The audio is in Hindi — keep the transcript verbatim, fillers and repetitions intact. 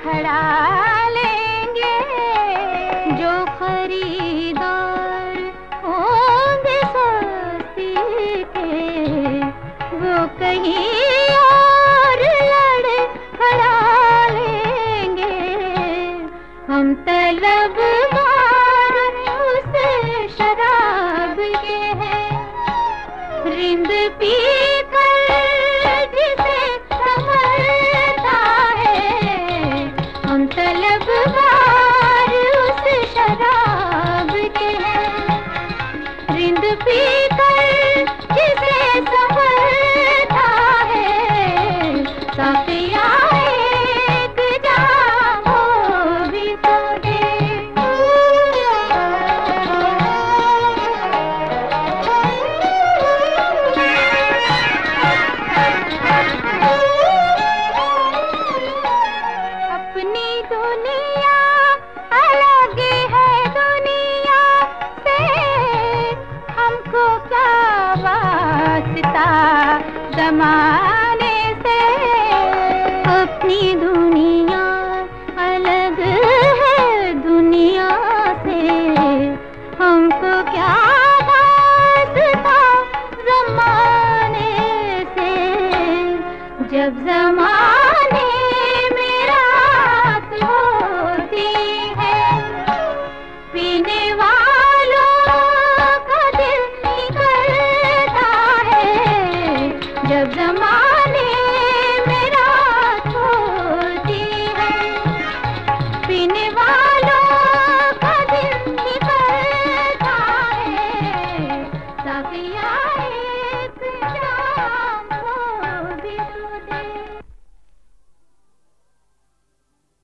खड़ा लेंगे जो खरीदार होंगे सस्ती के, वो कहीं और लड़ खड़ा लेंगे। हम तलबगार उस शराब के हैं, रिंद पी कर जिसे संभलता है। हम तलबगार उस शराब के हैं, रिंद पी कर जिसे संभलता है। साथिया एक जाम हो भी तो दे। अपनी दुनिया अलग है दुनिया से, हमको क्या वास्ता जमाने से। अपनी दुनिया अलग है दुनिया से, हमको क्या वास्ता जमाने से। जब जमाने में रात होती है, पीने वालों का दिल निकलता है। जब जमाने में रात होती है, पीने वालों का दिल निकलता है। साथिया